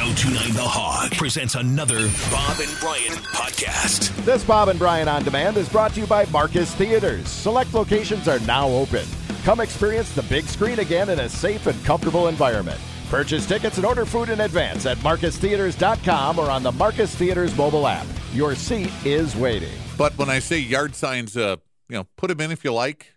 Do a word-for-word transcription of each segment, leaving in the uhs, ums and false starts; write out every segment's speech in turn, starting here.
ten twenty-nine The Hog presents another Bob and Brian podcast. This Bob and Brian On Demand is brought to you by Marcus Theaters. Select locations are now open. Come experience the big screen again in a safe and comfortable environment. Purchase tickets and order food in advance at marcus theaters dot com or on the Marcus Theaters mobile app. Your seat is waiting. But when I say yard signs, uh, you know, put them in if you like.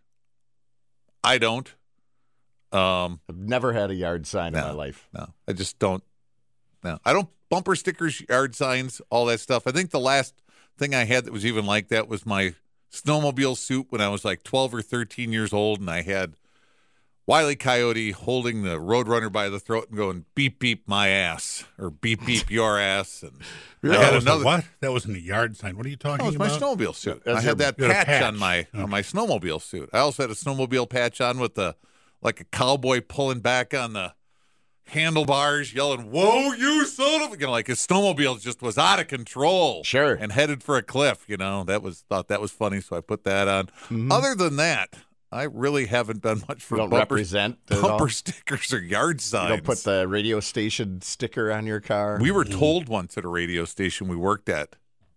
I don't. Um, I've never had a yard sign no, in my life. No, I just don't. No, I don't. Bumper stickers, yard signs, all that stuff. I think the last thing I had that was even like that was my snowmobile suit when I was like twelve or thirteen years old, and I had Wile E. Coyote holding the Roadrunner by the throat and going, beep, beep, my ass, or beep, beep, your ass. And Really? I had That was a another. what? That wasn't a yard sign. What are you talking That was my about? snowmobile suit. That's I your- had that you had a patch, patch. on my Okay. on my snowmobile suit. I also had a snowmobile patch on with the like a cowboy pulling back on the handlebars, yelling, "Whoa, you son of a!" You know, like his snowmobile just was out of control, Sure. and headed for a cliff. You know, that was thought that was funny, so I put that on. Mm-hmm. Other than that, I really haven't done much for You don't bumper, represent at bumper all? stickers or yard signs. You don't put the radio station sticker on your car? We were told once at a radio station we worked at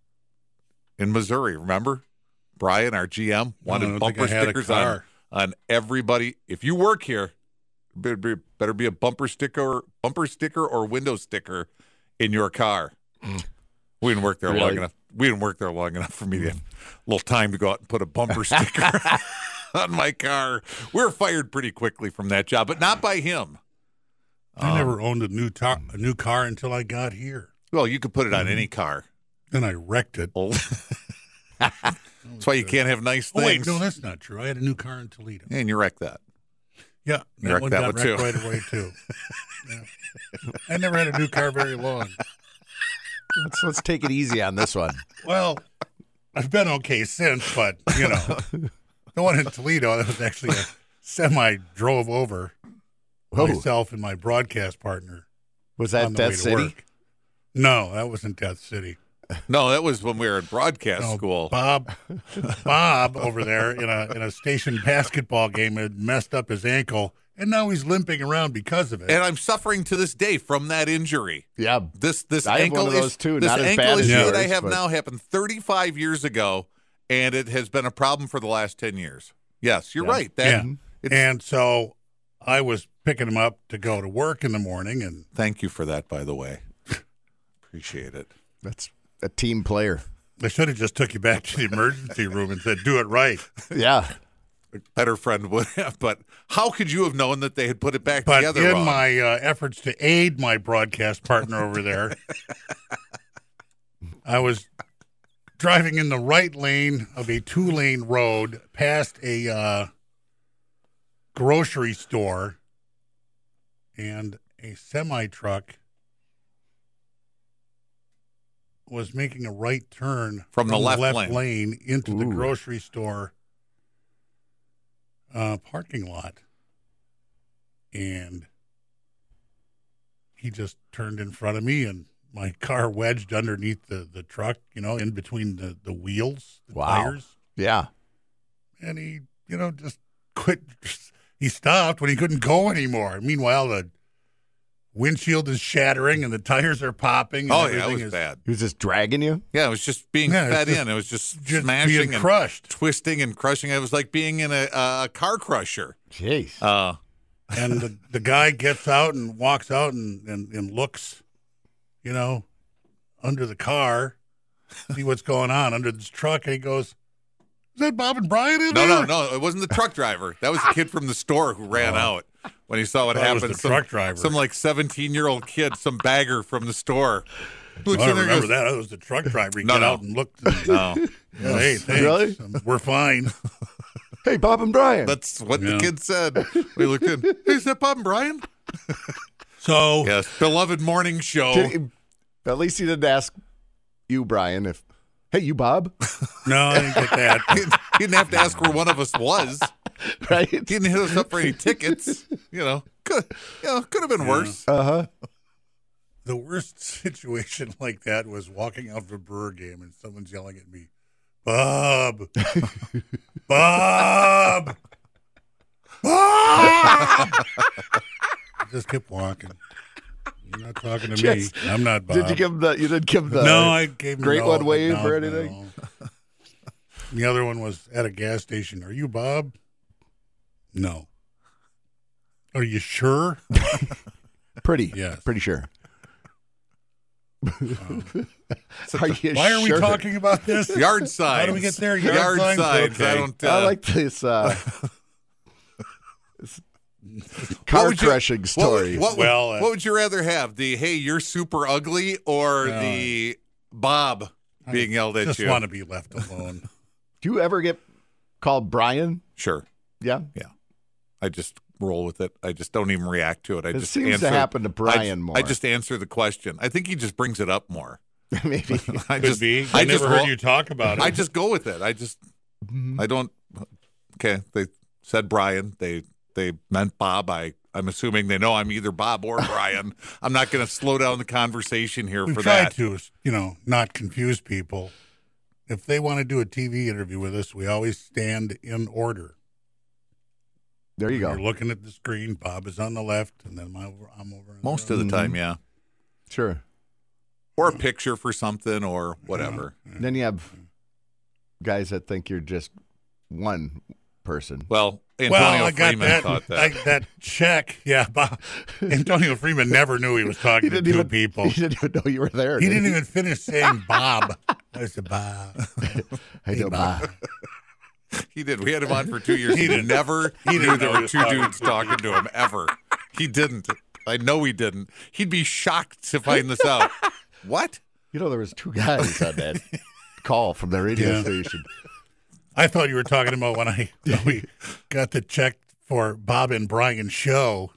in Missouri, remember? Brian, our G M, wanted I don't bumper think I had a stickers on, car. on everybody. If you work here, better be, better be a bumper sticker, bumper sticker or window sticker in your car. We didn't work there long Really? enough. We didn't work there long enough for me to have a little time to go out and put a bumper sticker on my car. We were fired pretty quickly from that job, but not by him. I never owned a new tar- a new car until I got here. Well, you could put it on Mm-hmm. any car. Then I wrecked it. Oh. That's why you can't have nice Oh, things. wait, no, that's not true. I had a new car in Toledo. And you wrecked that. Yeah, You that wrecked one that got one, too. wrecked right away, too. Yeah. I never had a new car very long. Let's, let's take it easy on this one. Well, I've been okay since, but, you know, the one in Toledo, that was actually a semi drove over Whoa. myself and my broadcast partner. Was that on the way Death to City? work. No, that wasn't Death City. No, that was when we were in broadcast No, school. Bob, Bob over there in a in a station basketball game had messed up his ankle, and now he's limping around because of it. And I'm suffering to this day from that injury. Yeah. This this I have ankle one of is- those, too. This Not as ankle bad as issue that I yours, have but- now happened thirty-five years ago, and it has been a problem for the last ten years. Yes, you're Yeah. right. That, yeah, it's- and so I was picking him up to go to work in the morning, and Thank you for that, by the way. Appreciate it. That's a team player. I should have just took you back to the emergency room and said, "Do it right." Yeah. A better friend would have, but how could you have known that they had put it back But together in wrong? my uh, efforts to aid my broadcast partner over there, I was driving in the right lane of a two-lane road past a uh, grocery store, and a semi-truck was making a right turn From the left lane. lane into the Ooh. grocery store uh, parking lot. And he just turned in front of me, and my car wedged underneath the, the truck, you know, in between the, the wheels, the Wow. tires. Yeah. And he, you know, just quit. He stopped when he couldn't go anymore. Meanwhile, the windshield is shattering and the tires are popping. And oh, yeah, it everything was is bad. He was just dragging you? Yeah, it was just being Yeah, it's fed just- in. It was just, just smashing being and crushed. twisting and crushing. It was like being in a, a car crusher. Jeez. Uh, And the, the guy gets out and walks out and, and, and looks, you know, under the car, see what's going on under this truck. And he goes, "Is that Bob and Brian in no, there?" no, no. It wasn't the truck driver. That was the kid from the store who ran out when he saw what Thought it was happened. the some, truck driver. Some like seventeen-year-old kid, some bagger from the store. Looks Well, I in there and remember goes, that. That was the truck driver. He No, got no. out and looked. And, No, yeah, hey, thanks. Really? Um, we're fine. Hey, Bob and Brian. that's what Yeah. the kid said. We looked in. Hey, is that Bob and Brian? So Yes, beloved morning show. Did he- at least he didn't ask you, Brian, if, hey, you, Bob? no, I didn't get that. He he didn't have to ask where one of us was. Right? He didn't hit us up for any tickets. You know, could you know could have been worse. Uh-huh. The worst situation like that was walking out of a Brewer game and someone's yelling at me, "Bob, Bob, Bob!" I just kept walking, You're not talking to Just- me. I'm not Bob. Did you give him the? You didn't give him the? no, I gave him Great no, One wave no, or anything? no. The other one was at a gas station. Are you Bob? No. Are you sure? Pretty. Yes. Pretty sure. Um, Are you why are we sure? talking about this? Yard signs. How do we get there? Yard, Yard signs. signs. Okay. I don't. Uh, I like this, uh, this What car would you- crushing story. What, what, Well, would, uh, what would you rather have? The hey, you're super ugly, or No. the Bob being yelled at Just you? want to be left alone. Do you ever get called Brian? Sure. Yeah. I just roll with it. I just don't even react to it. I It just seems answer, to happen to I, Brian more. I just answer the question. I think he just brings it up more. Maybe. I Could just, be. I, I never just heard roll- you talk about it. I just go with it. I just Mhm. I don't. Okay, they said Brian. They they meant Bob. I I'm assuming they know I'm either Bob or Brian. I'm not going to slow down the conversation here We've for tried that. to, you know, not confuse people. If they want to do a T V interview with us, we always stand in order. There you You're go. looking at the screen. Bob is on the left, and then I'm over. I'm over on Most the of the Mhm. time, yeah. Sure. Or a picture for something or whatever. Then you have guys that think you're just one person. Well, Antonio Well, I got Freeman that, thought that. I- that check. Yeah, Bob. Antonio Freeman never knew he was talking to two even, people. He didn't even know you were there. He did didn't even finish saying Bob. I said Bob. I know, Bob. He did. We had him on for two years. He He, didn't. never He he didn't knew there know were he was two talking dudes to talking to him ever. He didn't. I know he didn't. He'd be shocked to find this out. What? You know, there was two guys on that call from the radio Yeah. station. I thought you were talking about when I when we got the check for Bob and Brian's show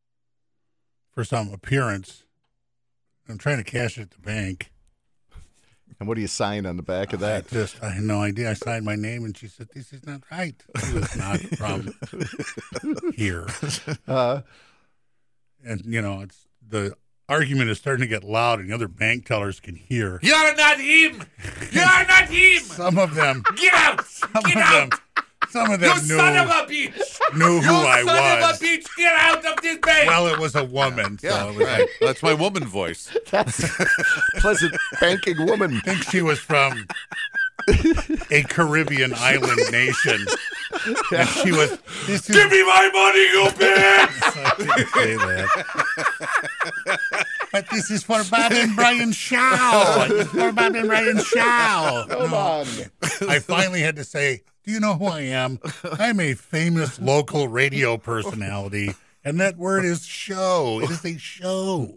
for some appearance. I'm trying to cash it at the bank. And what do you sign on the back of that? I just, I had no idea. I signed my name, and she said, "This is not right. She was not from here." Uh, And you know, it's the argument is starting to get loud, and the other bank tellers can hear. You're not him. You're not him. Some of them, Get out. some Get of out. them, some of You them knew, son of a bitch. knew who You I son was. of a bitch. Get out of this bank. Well, it was a woman, so yeah, it was right. like, That's my woman voice. that's pleasant banking woman. I think she was from a Caribbean island nation. And she was, this is, Give me my money, you bitch. I didn't say that. But this is for Bob and Brian Shaw. This is for Bob and Brian Shaw. Come No. on. I finally had to say, do you know who I am? I'm a famous local radio personality, and that word is show. It is a show.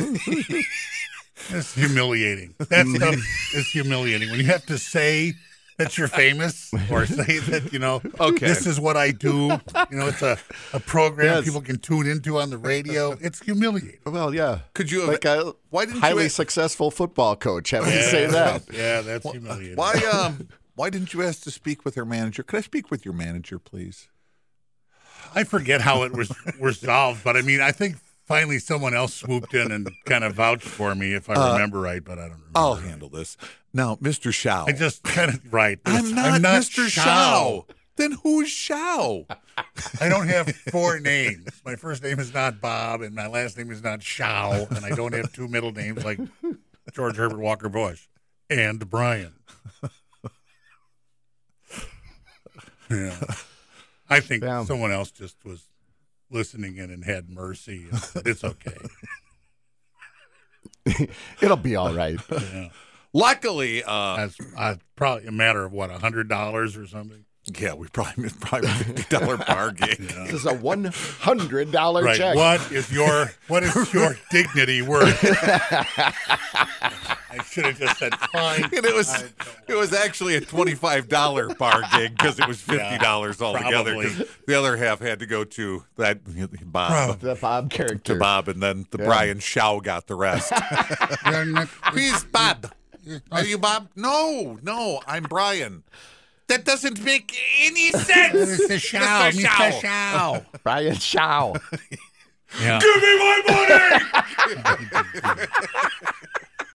It's humiliating. That stuff is humiliating. When you have to say that you're famous or say that, you know, Okay. this is what I do. You know, it's a, a program Yes. people can tune into on the radio. It's humiliating. Well, yeah. Could you have? Like a why didn't highly you? successful football coach having to Yeah, say that. Yeah, that's humiliating. Why? Um. Why didn't you ask to speak with her manager? Could I speak with your manager, please? I forget how it was resolved, but I mean, I think finally someone else swooped in and kind of vouched for me, if I Uh, remember right, but I don't remember. I'll handle this. Now, Mister Shao. I just kind of, right. I'm not, Mister Shao. Then who's Shao? I don't have four names. My first name is not Bob, and my last name is not Shao, and I don't have two middle names like George Herbert Walker Bush and Brian. Yeah. I think Yeah. someone else just was listening in and had mercy. And said, it's okay. It'll be all right. Yeah. Luckily, uh, That's uh, probably a matter of what, a hundred dollars or something. yeah, we probably missed probably a fifty dollar bar gig. This is a one hundred dollar Right. check. What is your what is your dignity worth? I should have just said fine. And it was it was actually a twenty five dollar bar gig because it was fifty dollars altogether. probably. 'Cause the other half had to go to that Bob. The Bob character. To Bob, and then the Yeah. Brian Shao got the rest. You're not- Who's Bob? Are you Bob? No, no, I'm Brian. That doesn't make any sense. Mister Shaw, Mister Mister Shao. Shaw. Brian Shaw. Yeah. Give me my money.